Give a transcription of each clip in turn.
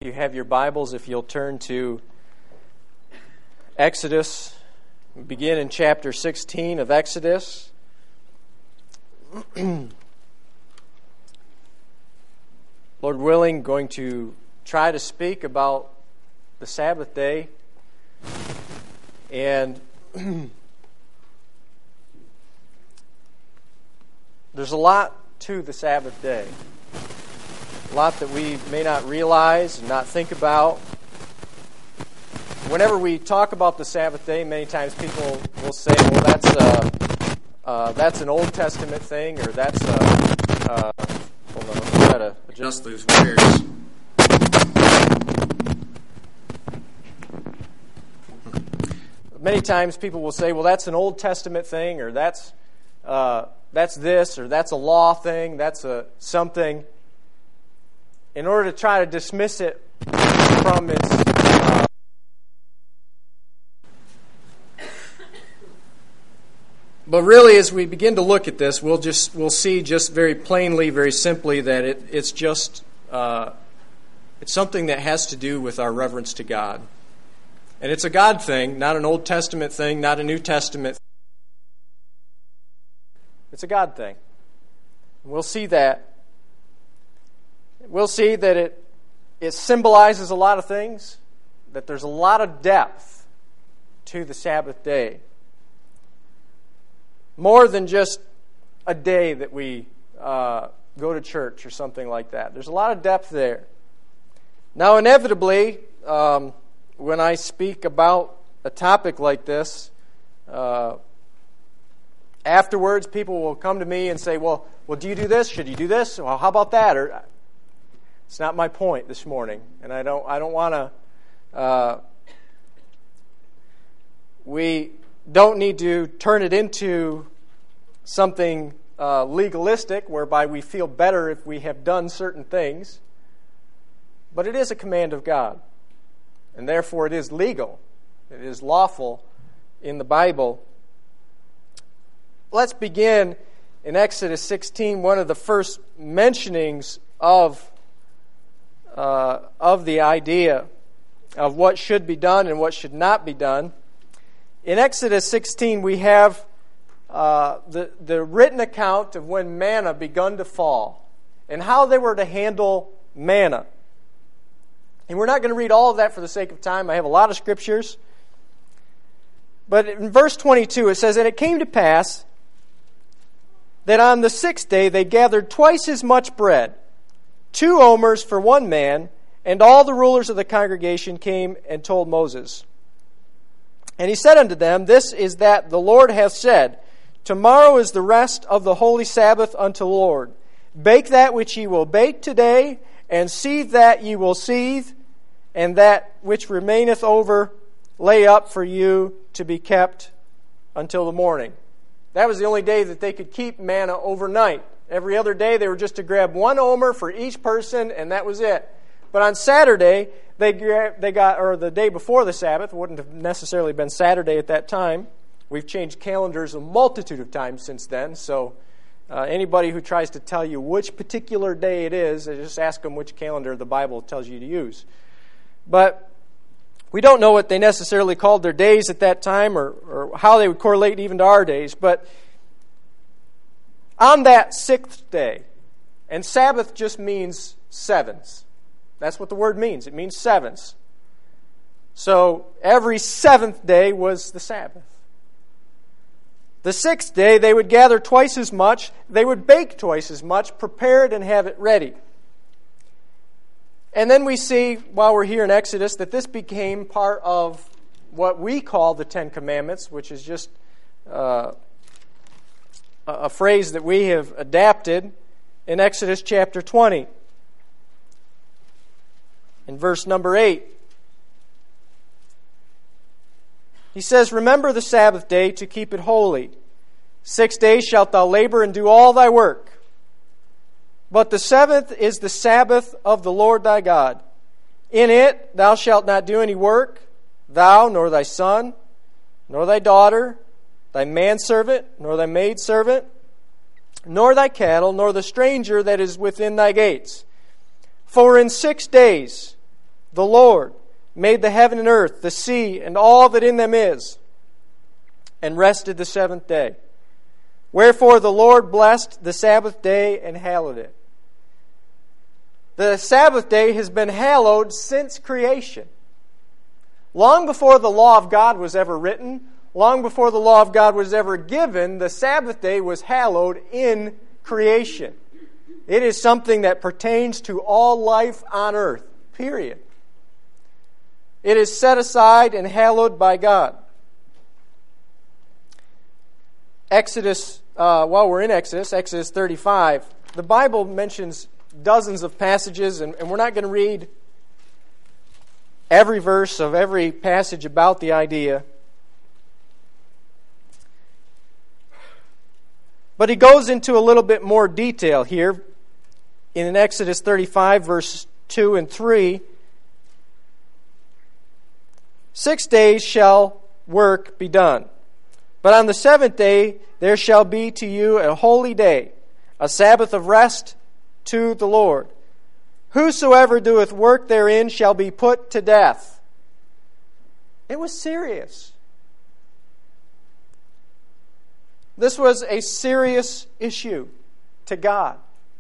you have your Bibles, if you'll turn to Exodus, begin in chapter 16 of Exodus. Lord willing, going to try to speak about the Sabbath day. And there's a lot to the Sabbath day. A lot that we may not realize and not think about. Whenever we talk about the Sabbath day, many times people will say, well, that's an Old Testament thing, or that's a... hold on, let's try to adjust these wires. Many times people will say, well, that's an Old Testament thing, or that's this, or that's a law thing, that's a something, in order to try to dismiss it from its but really, as we begin to look at this, we'll see just very plainly, very simply, that it's just it's something that has to do with our reverence to God. And it's a God thing, not an Old Testament thing, not a New Testament thing. It's a God thing. We'll see that. We'll see that it symbolizes a lot of things, that there's a lot of depth to the Sabbath day. More than just a day that we go to church or something like that. There's a lot of depth there. Now, inevitably, when I speak about a topic like this, afterwards people will come to me and say, well, do you do this? Should you do this? Well, how about that? Or, it's not my point this morning, and I don't want to. We don't need to turn it into something legalistic, whereby we feel better if we have done certain things. But it is a command of God, and therefore it is legal. It is lawful in the Bible. Let's begin in Exodus 16, one of the first mentionings of the idea of what should be done and what should not be done. In Exodus 16, we have the written account of when manna begun to fall and how they were to handle manna. And we're not going to read all of that for the sake of time. I have a lot of scriptures. But in verse 22, it says, "And it came to pass that on the 6th day they gathered twice as much bread, 2 omers for one man, and all the rulers of the congregation came and told Moses. And he said unto them, This is that the Lord hath said, Tomorrow is the rest of the holy Sabbath unto the Lord. Bake that which ye will bake today, and seethe that ye will seethe, and that which remaineth over lay up for you to be kept until the morning." That was the only day that they could keep manna overnight. Every other day they were just to grab 1 omer for each person, and that was it. But on Saturday, they got, or the day before the Sabbath, wouldn't have necessarily been Saturday at that time. We've changed calendars a multitude of times since then, so anybody who tries to tell you which particular day it is, just ask them which calendar the Bible tells you to use. But we don't know what they necessarily called their days at that time, or how they would correlate even to our days. But on that 6th day, and Sabbath just means sevens. That's what the word means. It means sevens. So every 7th day was the Sabbath. The 6th day, they would gather twice as much. They would bake twice as much, prepared and have it ready. And then we see, while we're here in Exodus, that this became part of what we call the 10 Commandments, which is just a phrase that we have adapted in Exodus chapter 20. In verse number 8, he says, "Remember the Sabbath day to keep it holy. 6 days shalt thou labor and do all thy work. But the 7th is the Sabbath of the Lord thy God. In it thou shalt not do any work, thou, nor thy son, nor thy daughter, thy manservant, nor thy maidservant, nor thy cattle, nor the stranger that is within thy gates. For in 6 days the Lord, made the heaven and earth, the sea, and all that in them is, and rested the seventh day. Wherefore the Lord blessed the Sabbath day and hallowed it. The Sabbath day has been hallowed since creation. Long before the law of God was ever written, long before the law of God was ever given, the Sabbath day was hallowed in creation. It is something that pertains to all life on earth, period. It is set aside and hallowed by God. While we're in Exodus 35, the Bible mentions dozens of passages, and we're not going to read every verse of every passage about the idea. But he goes into a little bit more detail here in Exodus 35, verse 2 and 3. 6 days shall work be done. But on the seventh day there shall be to you a holy day, a Sabbath of rest to the Lord. Whosoever doeth work therein shall be put to death. It was serious. This was a serious issue to God.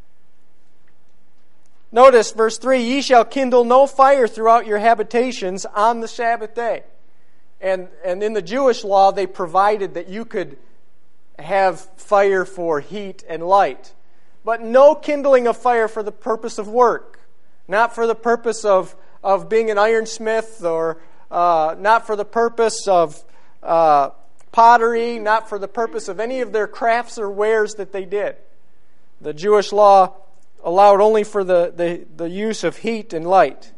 Notice verse 3, ye shall kindle no fire throughout your habitations on the Sabbath day. And in the Jewish law, they provided that you could have fire for heat and light. But no kindling of fire for the purpose of work. Not for the purpose of being an ironsmith, or not for the purpose of pottery, not for the purpose of any of their crafts or wares that they did. The Jewish law allowed only for the use of heat and light.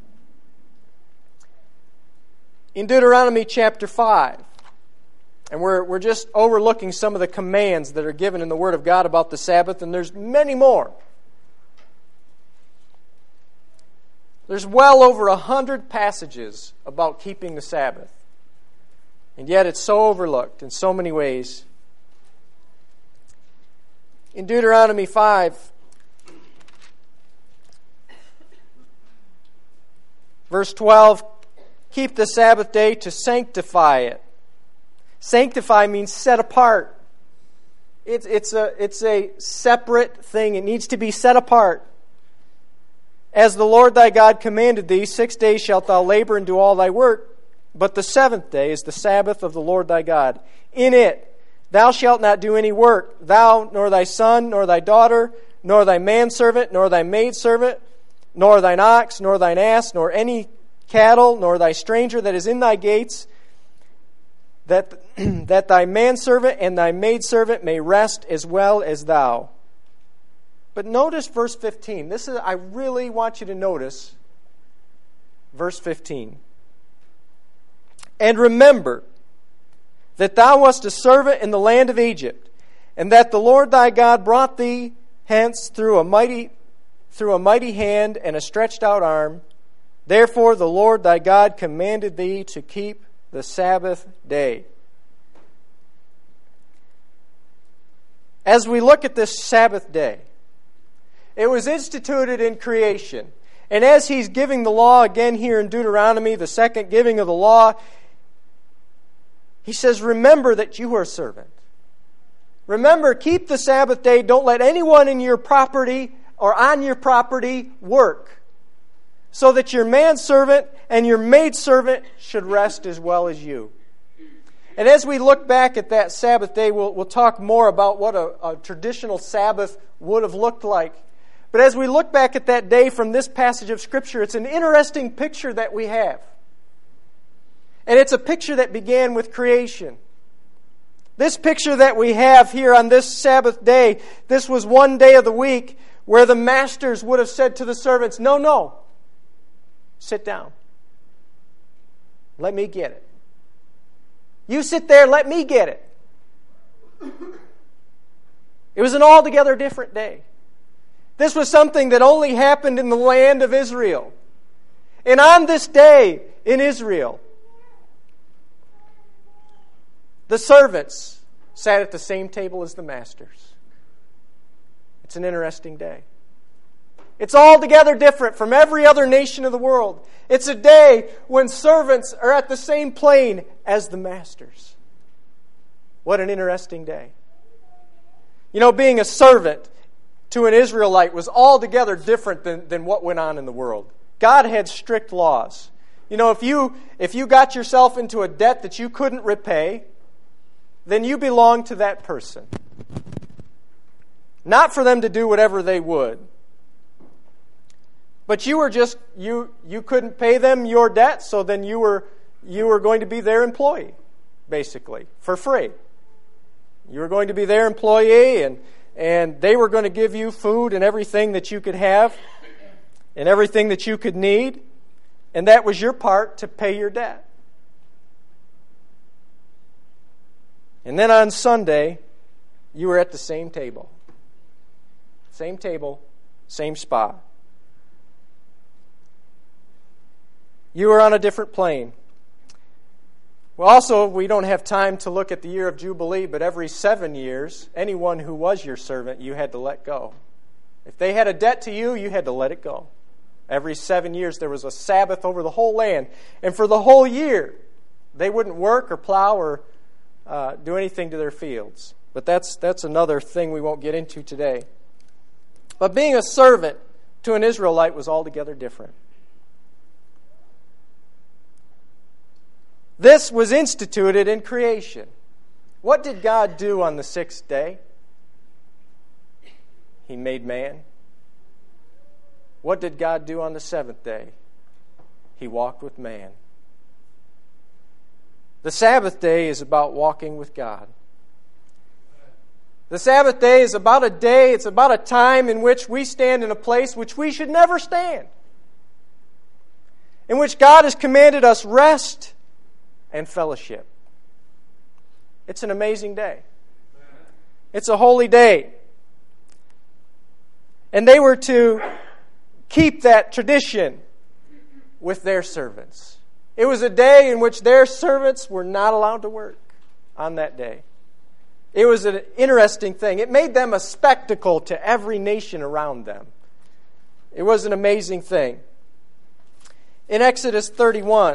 In Deuteronomy chapter 5, and we're just overlooking some of the commands that are given in the Word of God about the Sabbath, and there's many more. There's well over 100 passages about keeping the Sabbath. And yet it's so overlooked in so many ways. In Deuteronomy 5, verse 12, keep the Sabbath day to sanctify it. Sanctify means set apart. It's a separate thing. It needs to be set apart. As the Lord thy God commanded thee, 6 days shalt thou labor and do all thy work, but the seventh day is the Sabbath of the Lord thy God. In it thou shalt not do any work, thou, nor thy son, nor thy daughter, nor thy manservant, nor thy maidservant, nor thine ox, nor thine ass, nor any cattle, nor thy stranger that is in thy gates, that thy manservant and thy maidservant may rest as well as thou. But notice verse 15. I really want you to notice verse 15. And remember that thou wast a servant in the land of Egypt, and that the Lord thy God brought thee hence through a mighty hand and a stretched out arm. Therefore the Lord thy God commanded thee to keep the Sabbath day. As we look at this Sabbath day, it was instituted in creation. And as he's giving the law again here in Deuteronomy, the second giving of the law, he says, remember that you are a servant. Remember, keep the Sabbath day. Don't let anyone in your property or on your property work, so that your manservant and your maidservant should rest as well as you. And as we look back at that Sabbath day, we'll talk more about what a traditional Sabbath would have looked like. But as we look back at that day from this passage of Scripture, it's an interesting picture that we have. And it's a picture that began with creation. This picture that we have here on this Sabbath day, this was one day of the week where the masters would have said to the servants, no, sit down. Let me get it. You sit there, let me get it. It was an altogether different day. This was something that only happened in the land of Israel. And on this day in Israel, the servants sat at the same table as the masters. It's an interesting day. It's altogether different from every other nation of the world. It's a day when servants are at the same plane as the masters. What an interesting day. You know, being a servant to an Israelite was altogether different than what went on in the world. God had strict laws. You know, if you got yourself into a debt that you couldn't repay, then you belonged to that person. Not for them to do whatever they would. But you were just, you couldn't pay them your debt, so then you were going to be their employee, basically, for free. You were going to be their employee, and they were going to give you food and everything that you could have, and everything that you could need, and that was your part to pay your debt. And then on Sunday, you were at the same table. Same table, same spot. You were on a different plane. Well, also, we don't have time to look at the year of Jubilee, but every 7 years, anyone who was your servant, you had to let go. If they had a debt to you, you had to let it go. Every 7 years, there was a Sabbath over the whole land. And for the whole year, they wouldn't work or plow or do anything to their fields. But that's another thing we won't get into today. But being a servant to an Israelite was altogether different. This was instituted in creation. What did God do on the sixth day? He made man. What did God do on the seventh day? He walked with man. The Sabbath day is about walking with God. The Sabbath day is about a day, it's about a time in which we stand in a place which we should never stand. In which God has commanded us rest and fellowship. It's an amazing day. It's a holy day. And they were to keep that tradition with their servants. It was a day in which their servants were not allowed to work on that day. It was an interesting thing. It made them a spectacle to every nation around them. It was an amazing thing. In Exodus 31,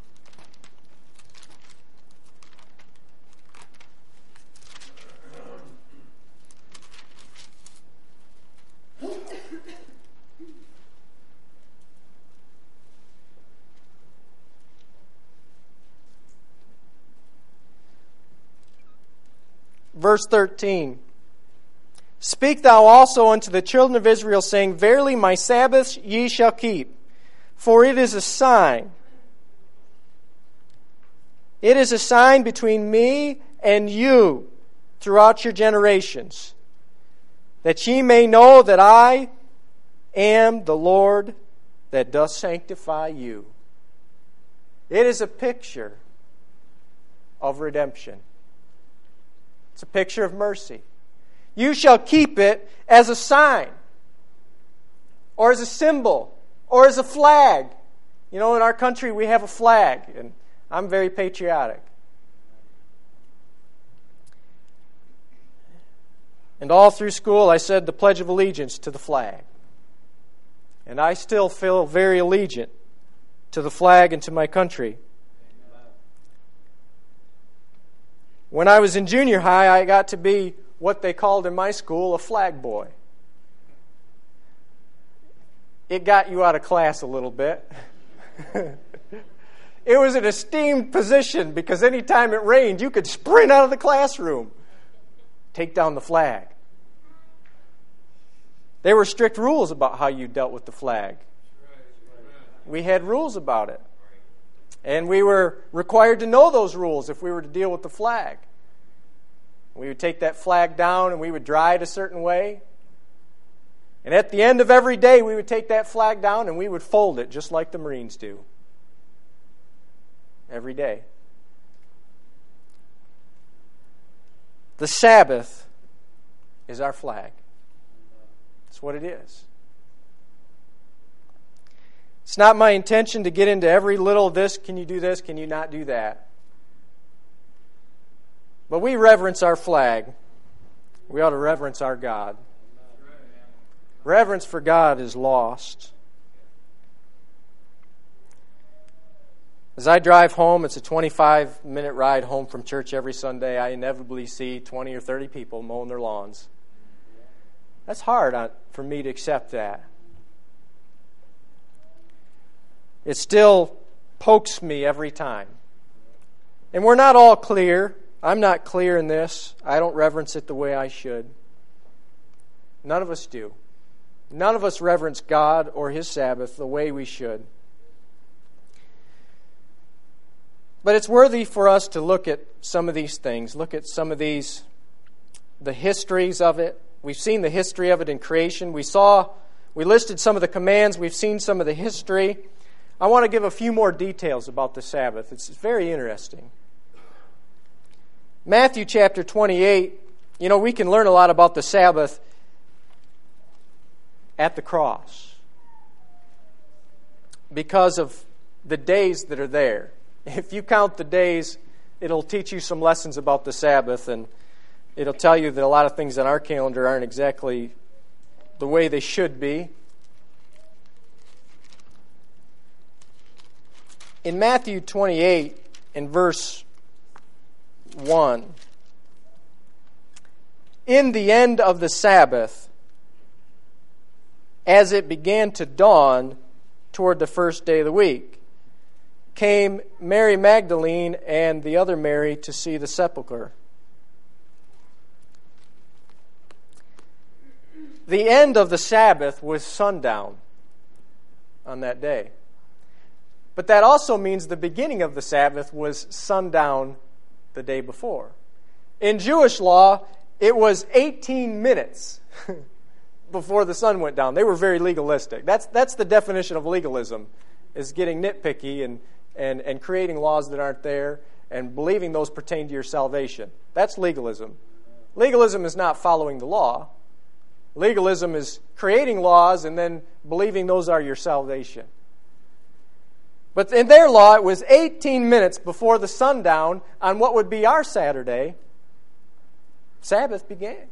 verse 13, Speak thou also unto the children of Israel, saying, Verily my Sabbaths ye shall keep, for it is a sign. It is a sign between me and you throughout your generations, that ye may know that I am the Lord that doth sanctify you. It is a picture of redemption. It's a picture of mercy. You shall keep it as a sign, or as a symbol, or as a flag. You know, in our country we have a flag, and I'm very patriotic. And all through school I said the Pledge of Allegiance to the flag. And I still feel very allegiant to the flag and to my country. When I was in junior high, I got to be what they called in my school a flag boy. It got you out of class a little bit. It was an esteemed position because anytime it rained, you could sprint out of the classroom, take down the flag. There were strict rules about how you dealt with the flag. We had rules about it. And we were required to know those rules if we were to deal with the flag. We would take that flag down and we would dry it a certain way. And at the end of every day, we would take that flag down and we would fold it just like the Marines do. Every day. The Sabbath is our flag. That's what it is. It's not my intention to get into every little this, can you do this, can you not do that? But we reverence our flag. We ought to reverence our God. Reverence for God is lost. As I drive home, it's a 25-minute ride home from church every Sunday. I inevitably see 20 or 30 people mowing their lawns. That's hard for me to accept that. It still pokes me every time. And we're not all clear. I'm not clear in this. I don't reverence it the way I should. None of us do. None of us reverence God or His Sabbath the way we should. But it's worthy for us to look at some of these things, look at some of these, the histories of it. We've seen the history of it in creation. We listed some of the commands. We've seen some of the history. I want to give a few more details about the Sabbath. It's very interesting. Matthew chapter 28, we can learn a lot about the Sabbath at the cross because of the days that are there. If you count the days, it'll teach you some lessons about the Sabbath, and it'll tell you that a lot of things on our calendar aren't exactly the way they should be. In Matthew 28, in verse 1, in the end of the Sabbath, as it began to dawn toward the first day of the week, came Mary Magdalene and the other Mary to see the sepulchre. The end of the Sabbath was sundown on that day. But that also means the beginning of the Sabbath was sundown the day before. In Jewish law, it was 18 minutes before the sun went down. They were very legalistic. That's the definition of legalism, is getting nitpicky and creating laws that aren't there and believing those pertain to your salvation. That's legalism. Legalism is not following the law. Legalism is creating laws and then believing those are your salvation. But in their law, it was 18 minutes before the sundown on what would be our Saturday. Sabbath began.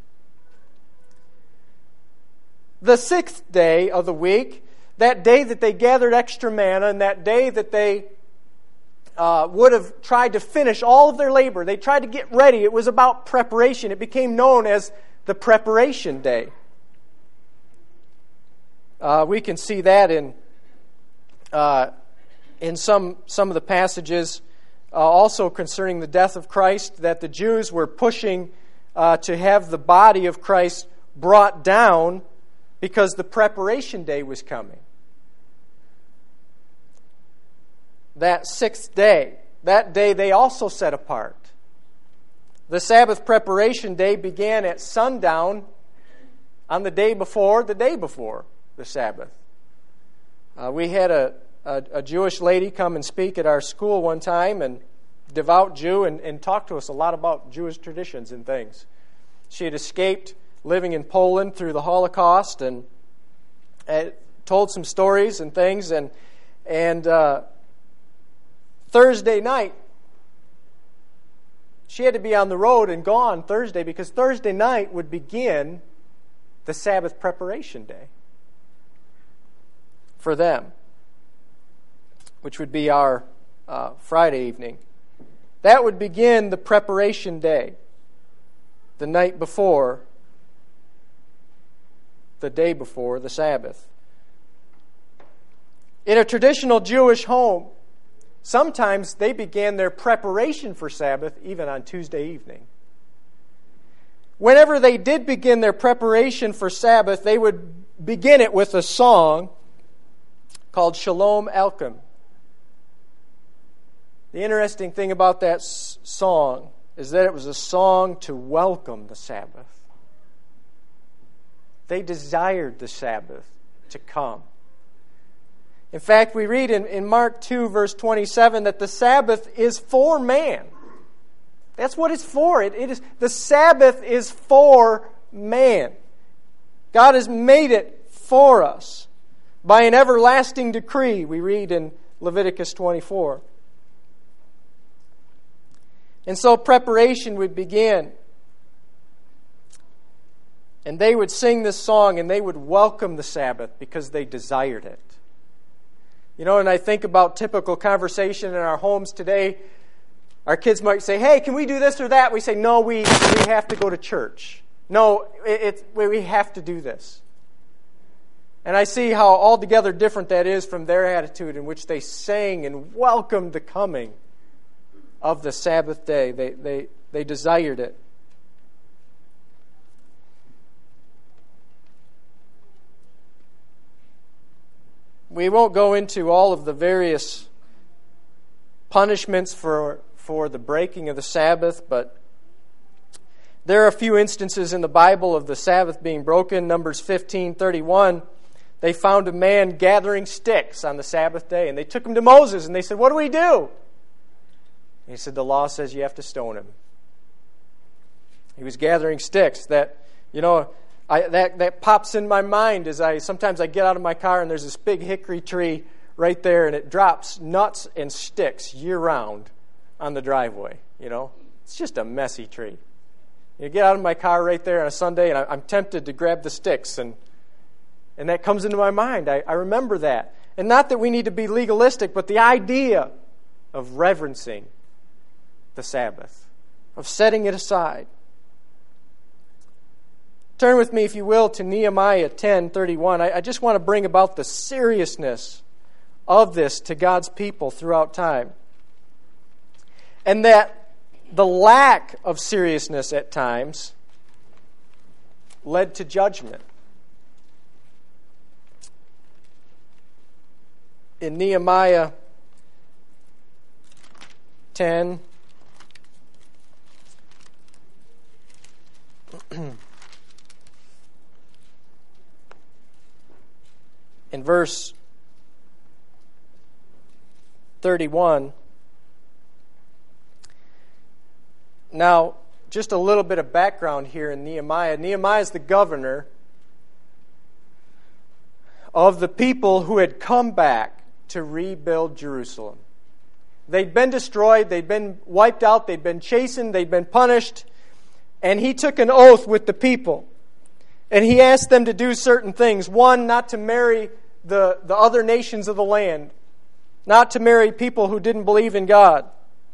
The sixth day of the week, that day that they gathered extra manna, and that day that they would have tried to finish all of their labor. They tried to get ready. It was about preparation. It became known as the preparation day. We can see that in some of the passages also concerning the death of Christ, that the Jews were pushing to have the body of Christ brought down because the preparation day was coming. That sixth day, that day they also set apart. The Sabbath preparation day began at sundown on the day before the Sabbath. We had a Jewish lady come and speak at our school one time, and devout Jew, and talk to us a lot about Jewish traditions and things. She had escaped living in Poland through the Holocaust and told some stories and things. And Thursday night, she had to be on the road and gone Thursday because Thursday night would begin the Sabbath preparation day for them, which would be our Friday evening. That would begin the preparation day, the night before, the day before the Sabbath. In a traditional Jewish home, sometimes they began their preparation for Sabbath even on Tuesday evening. Whenever they did begin their preparation for Sabbath, they would begin it with a song called Shalom Aleichem. The interesting thing about that song is that it was a song to welcome the Sabbath. They desired the Sabbath to come. In fact, we read in Mark 2, verse 27, that the Sabbath is for man. That's what it's for. It is the Sabbath is for man. God has made it for us by an everlasting decree, we read in Leviticus 24. And so preparation would begin. And they would sing this song and they would welcome the Sabbath because they desired it. You know, and I think about typical conversation in our homes today. Our kids might say, hey, can we do this or that? We say, no, we have to go to church. No, we have to do this. And I see how altogether different that is from their attitude in which they sang and welcomed the coming of the Sabbath day. They desired it. We won't go into all of the various punishments for the breaking of the Sabbath, but there are a few instances in the Bible of the Sabbath being broken. Numbers 15:31, they found a man gathering sticks on the Sabbath day, and they took him to Moses, and they said, what do we do? And he said, the law says you have to stone him. He was gathering sticks. That pops in my mind as sometimes I get out of my car and there's this big hickory tree right there, and it drops nuts and sticks year-round on the driveway. You know, it's just a messy tree. You get out of my car right there on a Sunday, and I'm tempted to grab the sticks, and that comes into my mind. I remember that. And not that we need to be legalistic, but the idea of reverencing the Sabbath, of setting it aside. Turn with me, if you will, to Nehemiah 10:31. I just want to bring about the seriousness of this to God's people throughout time. And that the lack of seriousness at times led to judgment. In Nehemiah 10, in verse 31, now, just a little bit of background here in Nehemiah. Nehemiah is the governor of the people who had come back to rebuild Jerusalem. They'd been destroyed, they'd been wiped out, they'd been chastened, they'd been punished, and he took an oath with the people. And he asked them to do certain things. One, not to marry the other nations of the land, not to marry people who didn't believe in God.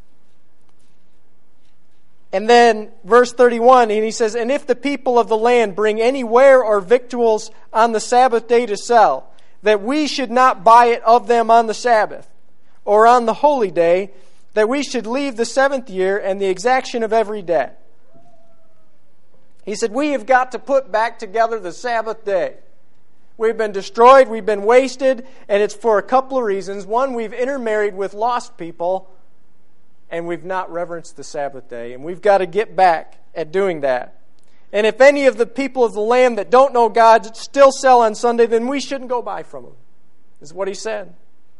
And then, verse 31, and he says, and if the people of the land bring any ware or victuals on the Sabbath day to sell, that we should not buy it of them on the Sabbath, or on the holy day, that we should leave the seventh year and the exaction of every day. He said, we have got to put back together the Sabbath day. We've been destroyed, we've been wasted, and it's for a couple of reasons. One, we've intermarried with lost people, and we've not reverenced the Sabbath day. And we've got to get back at doing that. And if any of the people of the land that don't know God still sell on Sunday, then we shouldn't go buy from them. This is what he said.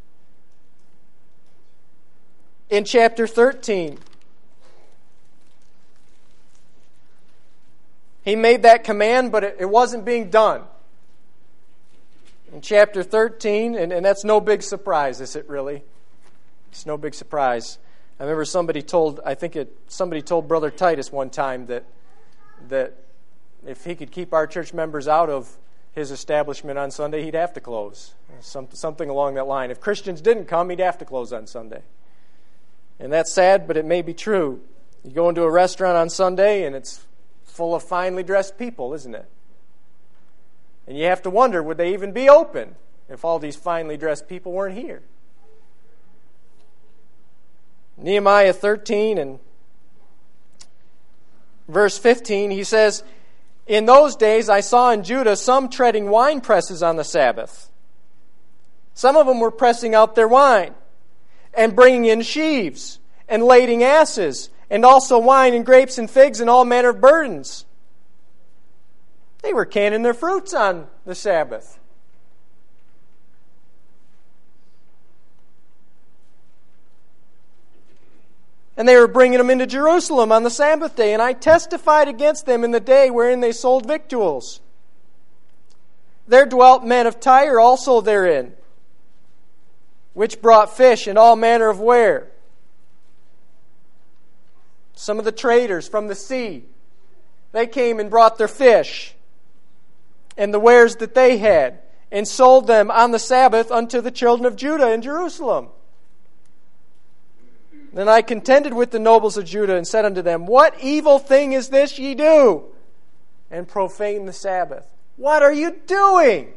In chapter 13, he made that command, but it wasn't being done. In chapter 13, and that's no big surprise, is it really? It's no big surprise. I remember somebody told Brother Titus one time that if he could keep our church members out of his establishment on Sunday, he'd have to close. Something along that line. If Christians didn't come, he'd have to close on Sunday. And that's sad, but it may be true. You go into a restaurant on Sunday, and it's full of finely dressed people, isn't it? And you have to wonder, would they even be open if all these finely dressed people weren't here? Nehemiah 13 and verse 15, he says, in those days I saw in Judah some treading wine presses on the Sabbath. Some of them were pressing out their wine and bringing in sheaves and lading asses and also wine and grapes and figs and all manner of burdens. They were canning their fruits on the Sabbath. And they were bringing them into Jerusalem on the Sabbath day. And I testified against them in the day wherein they sold victuals. There dwelt men of Tyre also therein, which brought fish and all manner of ware. Some of the traders from the sea, they came and brought their fish and the wares that they had, and sold them on the Sabbath unto the children of Judah in Jerusalem. Then I contended with the nobles of Judah and said unto them, What evil thing is this ye do? And profane the Sabbath. What are you doing?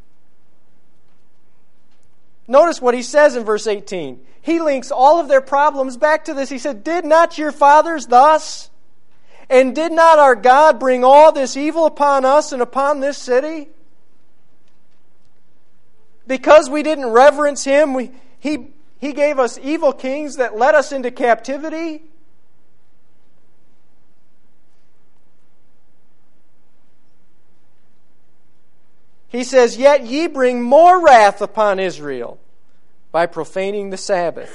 Notice what he says in verse 18. He links all of their problems back to this. He said, Did not your fathers thus? And did not our God bring all this evil upon us and upon this city? Because we didn't reverence Him, He gave us evil kings that led us into captivity. He says, Yet ye bring more wrath upon Israel by profaning the Sabbath.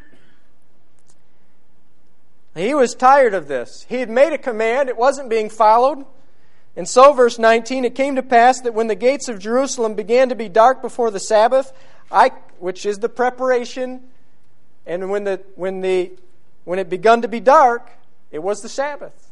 He was tired of this. He had made a command. It wasn't being followed. And so, verse 19, it came to pass that when the gates of Jerusalem began to be dark before the Sabbath, which is the preparation, and when it begun to be dark, it was the Sabbath.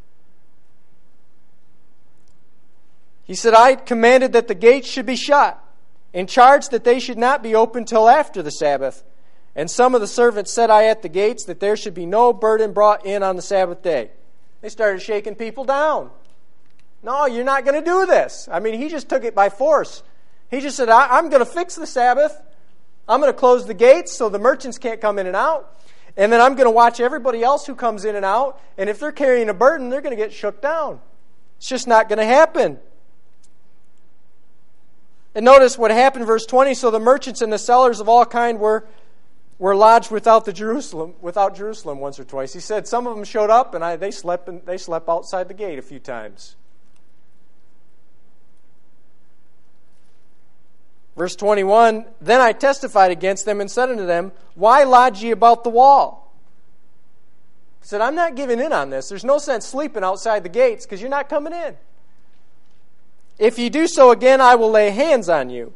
He said, I commanded that the gates should be shut, and charged that they should not be opened till after the Sabbath. And some of the servants set I at the gates, that there should be no burden brought in on the Sabbath day. They started shaking people down. No, you're not going to do this. I mean, he just took it by force. He just said, I'm going to fix the Sabbath. I'm going to close the gates so the merchants can't come in and out. And then I'm going to watch everybody else who comes in and out. And if they're carrying a burden, they're going to get shook down. It's just not going to happen. And notice what happened, verse 20. So the merchants and the sellers of all kind were lodged without Jerusalem once or twice. He said some of them showed up and they slept outside the gate a few times. Verse 21, Then I testified against them and said unto them, Why lodge ye about the wall? He said, I'm not giving in on this. There's no sense sleeping outside the gates because you're not coming in. If ye do so again, I will lay hands on you.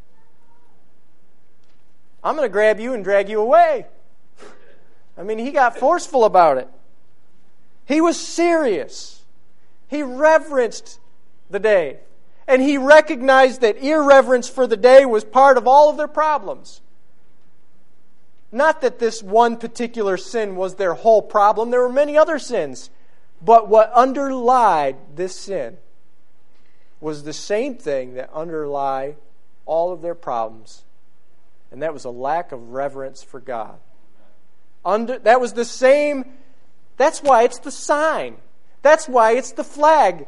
I'm going to grab you and drag you away. I mean, he got forceful about it. He was serious. He reverenced the day. And he recognized that irreverence for the day was part of all of their problems. Not that this one particular sin was their whole problem. There were many other sins. But what underlied this sin was the same thing that underlie all of their problems. And that was a lack of reverence for God. That was the same. That's why it's the sign. That's why it's the flag.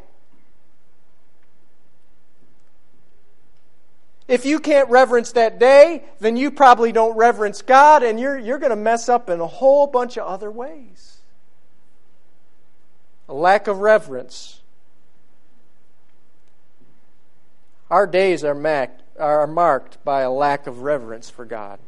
If you can't reverence that day, then you probably don't reverence God, and you're going to mess up in a whole bunch of other ways. A lack of reverence. Our days are marked by a lack of reverence for God.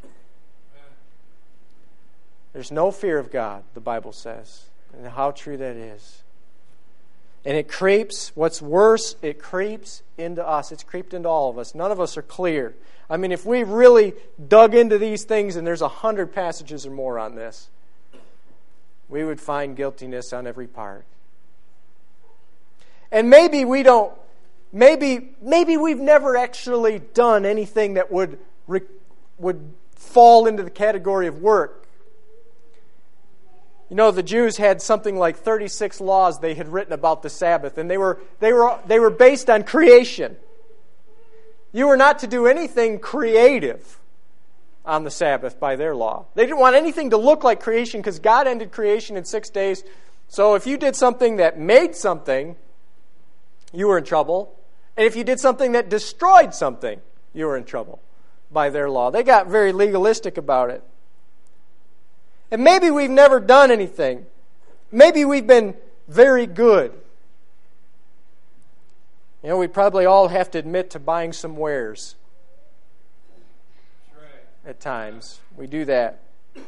There's no fear of God, the Bible says, and how true that is. And it creeps, what's worse, it creeps into us. It's creeped into all of us. None of us are clear. I mean, if we really dug into these things, and there's 100 passages or more on this, we would find guiltiness on every part. And maybe we don't, maybe we've never actually done anything that would fall into the category of work. You know, the Jews had something like 36 laws they had written about the Sabbath, and they were based on creation. You were not to do anything creative on the Sabbath by their law. They didn't want anything to look like creation because God ended creation in 6 days. So if you did something that made something, you were in trouble. And if you did something that destroyed something, you were in trouble by their law. They got very legalistic about it. And maybe we've never done anything. Maybe we've been very good. You know, we probably all have to admit to buying some wares. That's right. At times. We do that.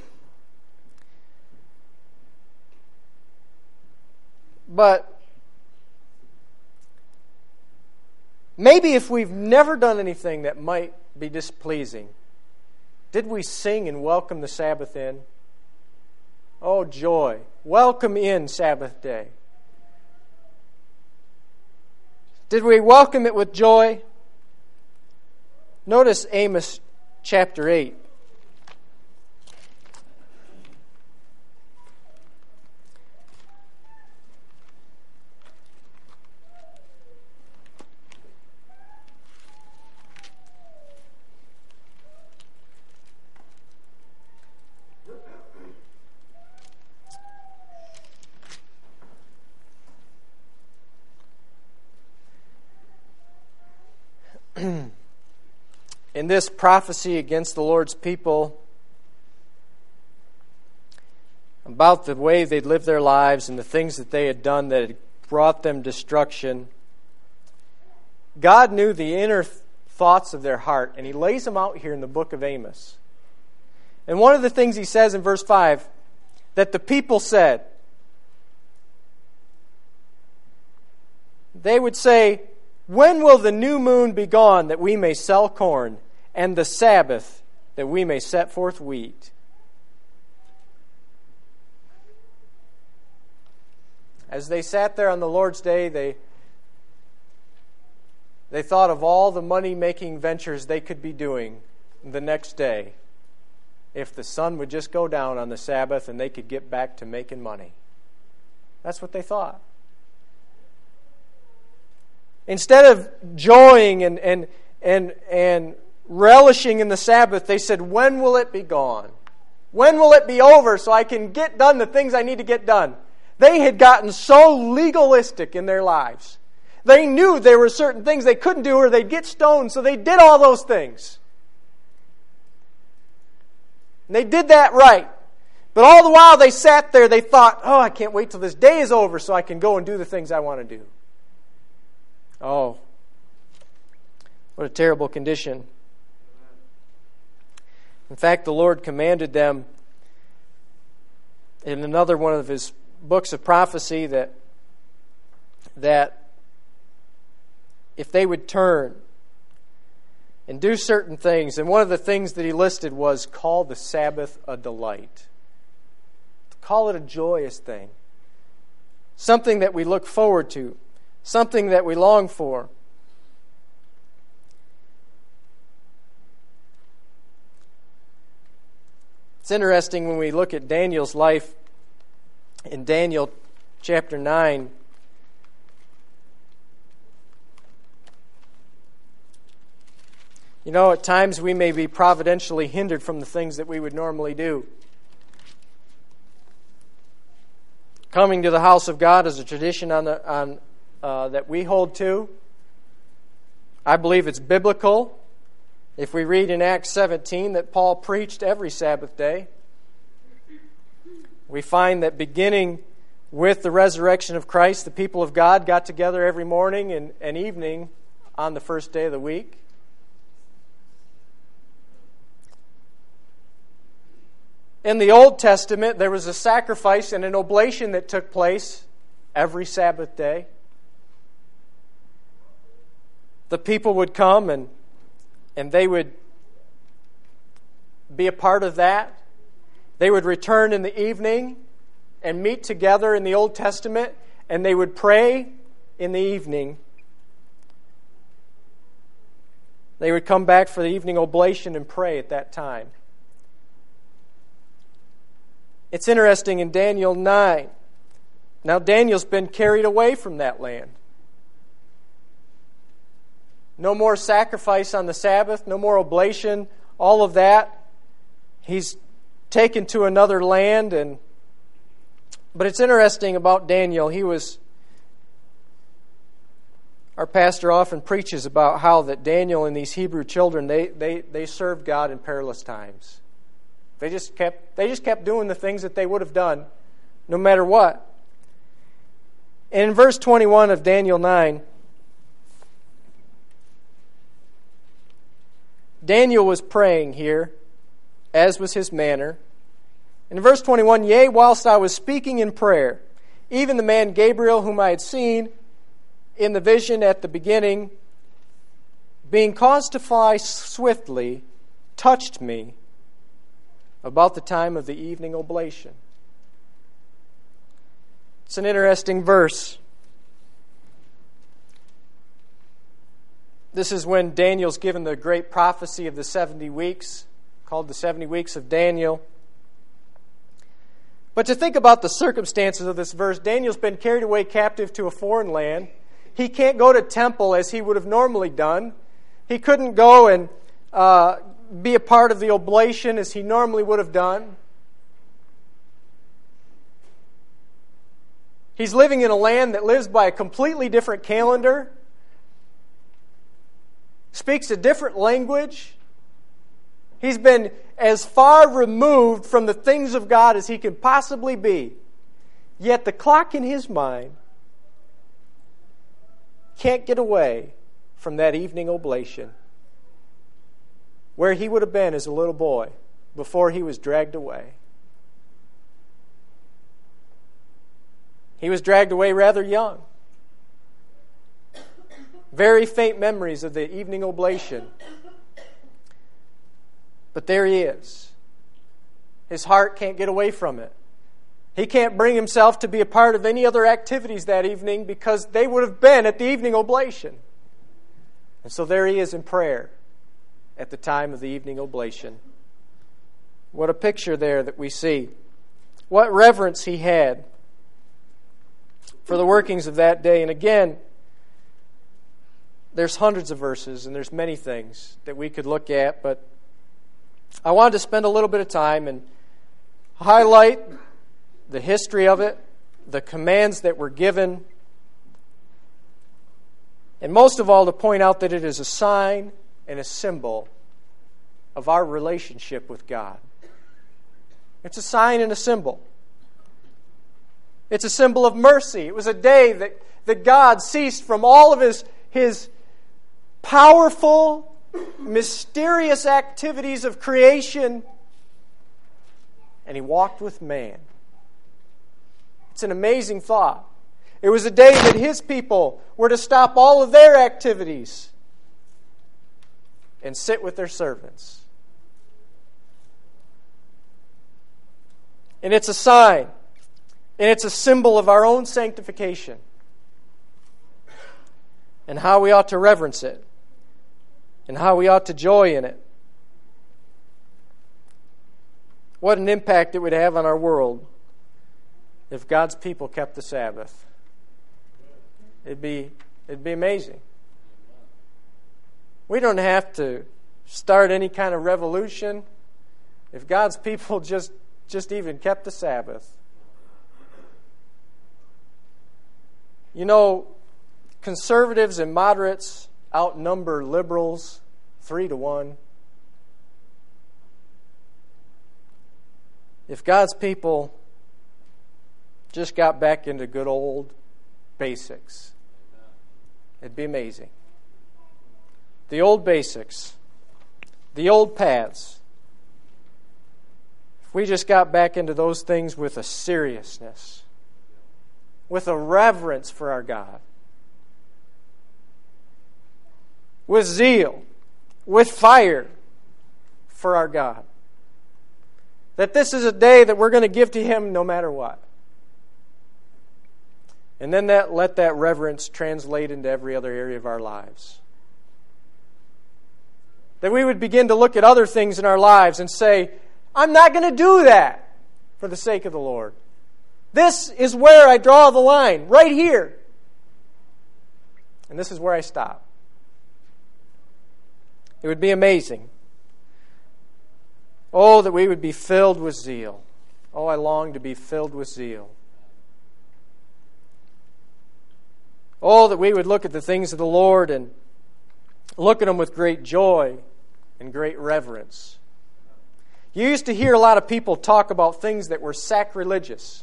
But maybe if we've never done anything that might be displeasing, did we sing and welcome the Sabbath in? Oh, joy. Welcome in Sabbath day. Did we welcome it with joy? Notice Amos chapter 8. In this prophecy against the Lord's people, about the way they'd lived their lives and the things that they had done that had brought them destruction, God knew the inner thoughts of their heart, and He lays them out here in the book of Amos. And one of the things He says in verse 5, that the people said, they would say, "When will the new moon be gone that we may sell corn, and the Sabbath that we may set forth wheat?" As they sat there on the Lord's day, they thought of all the money-making ventures they could be doing the next day if the sun would just go down on the Sabbath and they could get back to making money. That's what they thought. Instead of joying and relishing in the Sabbath, they said, "When will it be gone? When will it be over so I can get done the things I need to get done?" They had gotten so legalistic in their lives. They knew there were certain things they couldn't do or they'd get stoned, so they did all those things. And they did that right. But all the while they sat there, they thought, "Oh, I can't wait till this day is over so I can go and do the things I want to do." Oh, what a terrible condition. In fact, the Lord commanded them in another one of His books of prophecy that if they would turn and do certain things, and one of the things that He listed was call the Sabbath a delight. Call it a joyous thing. Something that we look forward to. Something that we long for. It's interesting when we look at Daniel's life in Daniel chapter 9. You know, at times we may be providentially hindered from the things that we would normally do. Coming to the house of God is a tradition that we hold to. I believe it's biblical. If we read in Acts 17 that Paul preached every Sabbath day, we find that beginning with the resurrection of Christ, the people of God got together every morning and evening on the first day of the week. In the Old Testament, there was a sacrifice and an oblation that took place every Sabbath day. The people would come and they would be a part of that. They would return in the evening and meet together in the Old Testament, and they would pray in the evening. They would come back for the evening oblation and pray at that time. It's interesting in Daniel 9. Now Daniel's been carried away from that land. No more sacrifice on the Sabbath, no more oblation, all of that. He's taken to another land. But it's interesting about Daniel. Our pastor often preaches about how that Daniel and these Hebrew children, they served God in perilous times. They just kept doing the things that they would have done no matter what. And in verse 21 of Daniel 9, Daniel was praying here, as was his manner. In verse 21, "Yea, whilst I was speaking in prayer, even the man Gabriel, whom I had seen in the vision at the beginning, being caused to fly swiftly, touched me about the time of the evening oblation." It's an interesting verse. This is when Daniel's given the great prophecy of the 70 weeks, called the 70 weeks of Daniel. But to think about the circumstances of this verse, Daniel's been carried away captive to a foreign land. He can't go to temple as he would have normally done. He couldn't go and be a part of the oblation as he normally would have done. He's living in a land that lives by a completely different calendar, speaks a different language. He's been as far removed from the things of God as he can possibly be. Yet the clock in his mind can't get away from that evening oblation, where he would have been as a little boy before he was dragged away. He was dragged away rather young. Very faint memories of the evening oblation. But there he is. His heart can't get away from it. He can't bring himself to be a part of any other activities that evening because they would have been at the evening oblation. And so there he is in prayer at the time of the evening oblation. What a picture there that we see. What reverence he had for the workings of that day. And again, there's hundreds of verses and there's many things that we could look at, but I wanted to spend a little bit of time and highlight the history of it, the commands that were given, and most of all to point out that it is a sign and a symbol of our relationship with God. It's a sign and a symbol. It's a symbol of mercy. It was a day that God ceased from all of his powerful, mysterious activities of creation, and he walked with man. It's an amazing thought. It was a day that his people were to stop all of their activities and sit with their servants. And it's a sign, and it's a symbol of our own sanctification and how we ought to reverence it and how we ought to joy in it. What an impact it would have on our world if God's people kept the Sabbath. It'd be amazing. We don't have to start any kind of revolution if God's people just even kept the Sabbath. You know, conservatives and moderates outnumber liberals 3-1. If God's people just got back into good old basics, it'd be amazing. The old basics, the old paths. If we just got back into those things with a seriousness, with a reverence for our God, with zeal, with fire for our God, that this is a day that we're going to give to Him no matter what. And then let that reverence translate into every other area of our lives. That we would begin to look at other things in our lives and say, I'm not going to do that for the sake of the Lord. This is where I draw the line, right here. And this is where I stop. It would be amazing. Oh, that we would be filled with zeal. Oh, I long to be filled with zeal. Oh, that we would look at the things of the Lord and look at them with great joy and great reverence. You used to hear a lot of people talk about things that were sacrilegious.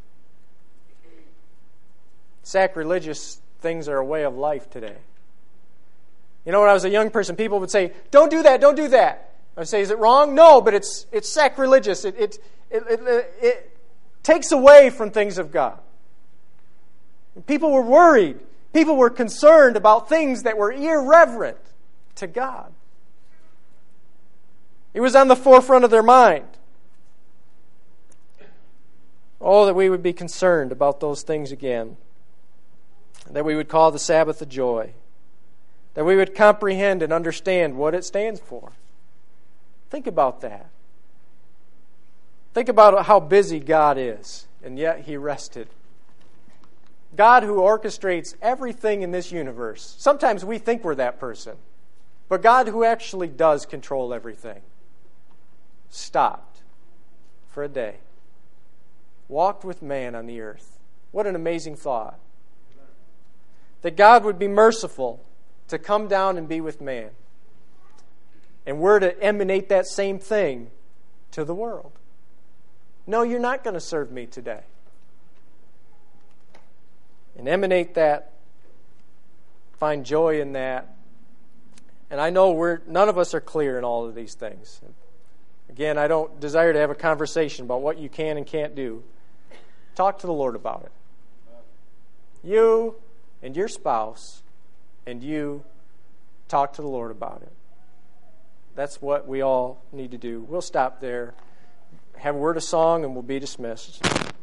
Sacrilegious things are a way of life today. You know, when I was a young person, people would say, don't do that, don't do that. I would say, is it wrong? No, but it's sacrilegious. It takes away from things of God. People were worried. People were concerned about things that were irreverent to God. It was on the forefront of their mind. Oh, that we would be concerned about those things again. That we would call the Sabbath a joy. that we would comprehend and understand what it stands for. Think about that. Think about how busy God is, and yet He rested. God who orchestrates everything in this universe. Sometimes we think we're that person, but God who actually does control everything stopped for a day, walked with man on the earth. What an amazing thought. That God would be merciful to come down and be with man. And we're to emanate that same thing to the world. No, you're not going to serve me today. And emanate that, find joy in that. And I know none of us are clear in all of these things. Again, I don't desire to have a conversation about what you can and can't do. Talk to the Lord about it. You and your spouse and you talk to the Lord about it. That's what we all need to do. We'll stop there, have a word of song, and we'll be dismissed.